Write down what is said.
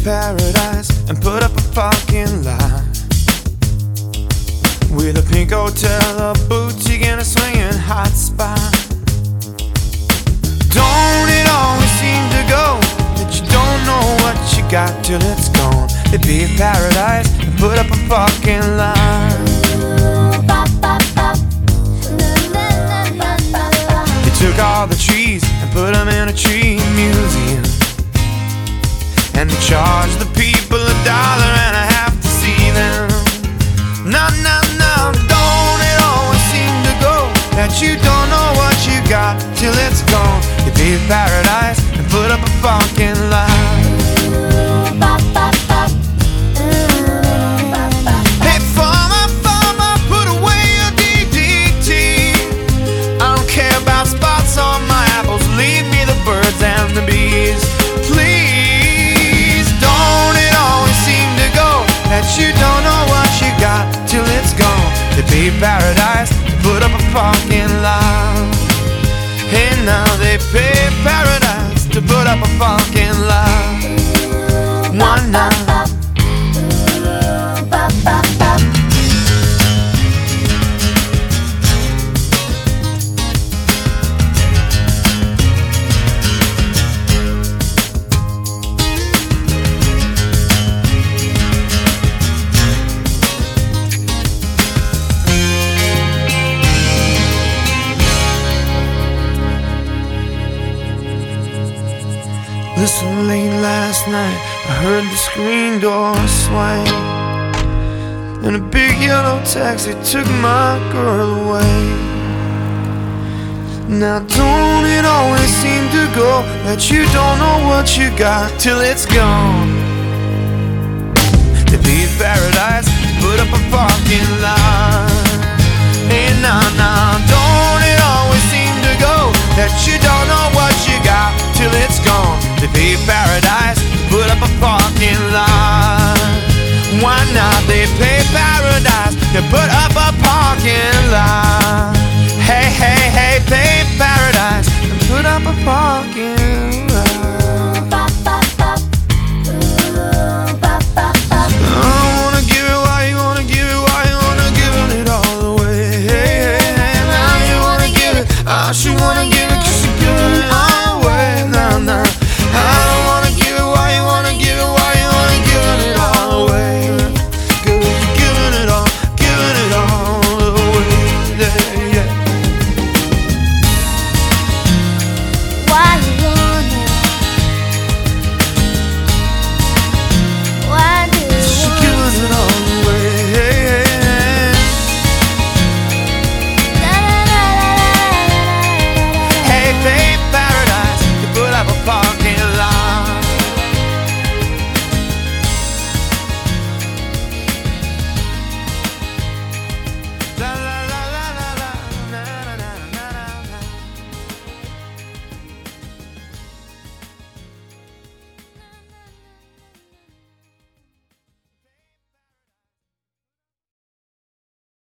paradise and put up a parking lot with a pink hotel, a boutique, and a swinging hot spot. Don't it always seem to go that you don't know what you got till it's gone? It'd be a paradise and put up a parking lot. They took all the trees and put them in a tree museum, and they charged the people $1.50 to see them. No, no, no, don't it always seem to go that you don't know what you got till it's gone? You be a paradise and put up a parking lot. Hey, farmer, put away your DDT. I don't care about spots on my apples, leave me the birds and the bees. Please, don't it always seem to go that you don't know what you got till it's gone? To be paradise, to put up a parking lot. Hey, now they pay paradise to put up a parking lot. One night. Listen, late last night I heard the screen door swing, and a big yellow taxi took my girl away. Now don't it always seem to go that you don't know what you got till it's gone? To be paradise, put up a parking lot. Hey, nah, nah, don't it always seem to go that you don't know what you got till it's gone? To be paradise, put up a parking lot. Why not? They pay paradise to put up a parking lot. Hey, hey, hey, pay paradise and put up a parking